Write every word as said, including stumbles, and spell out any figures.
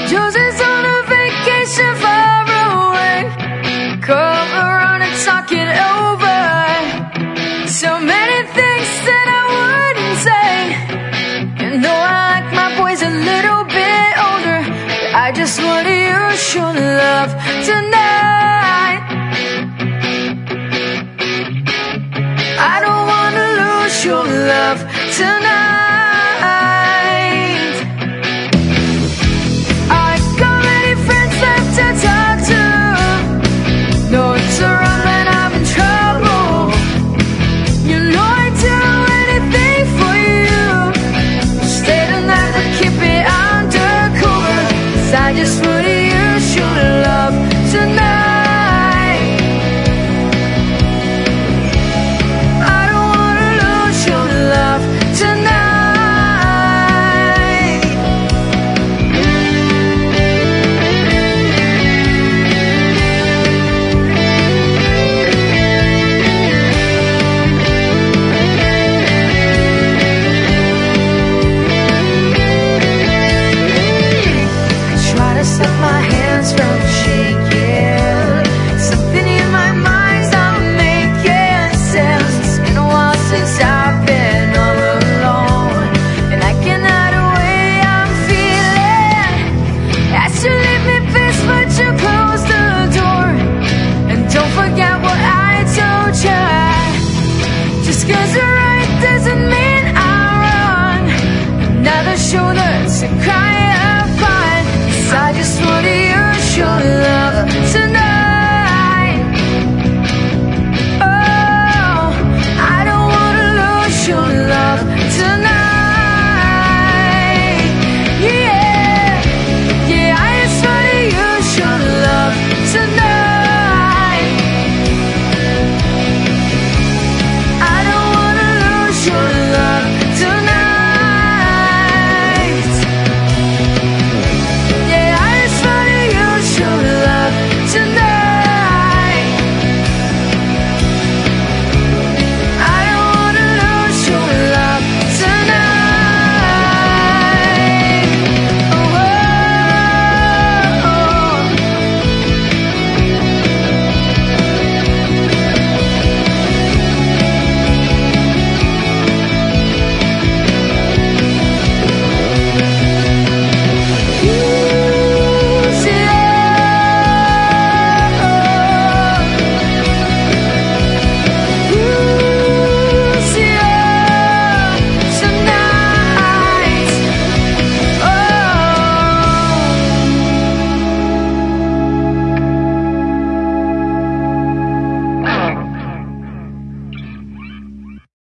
Josie's on a vacation far away. Come around and talk it over. So many things that I wouldn't say. You know I like my boys a little bit older, but I just want you to show love tonight.